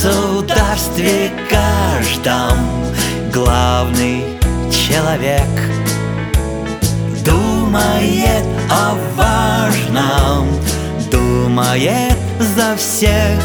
государстве каждом главный человек думает о важном, думает за всех.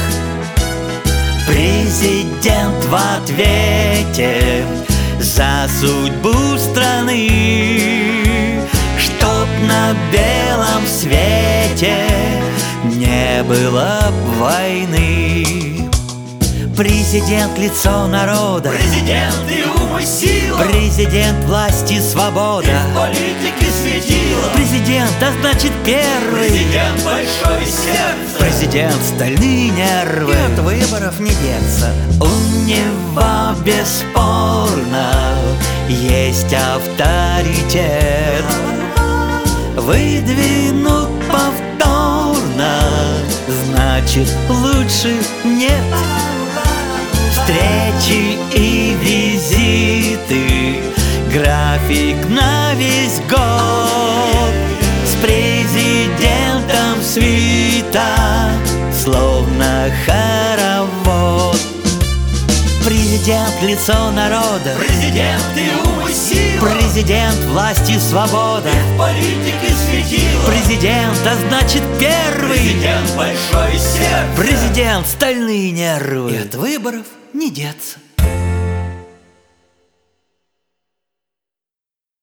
Президент в ответе за судьбу страны, чтоб на белом свете не было войны. Президент — лицо народа, Президент и ум и сила, президент — власть и свобода, в политике светила. Президент, а значит первый, Президент — большое сердце, президент — стальные нервы, и от выборов не деться. У него бесспорно есть авторитет, выдвинут повторно, значит лучше нет. Встречи и визиты, график на весь год, с президентом свита, словно хоровод. Президент — лицо народа, Президент и ум и сила, президент — власть и свобода, в политике светила. президент, а значит первый, Президент — большое сердце, президент — стальные нервы. и от выборов не деться.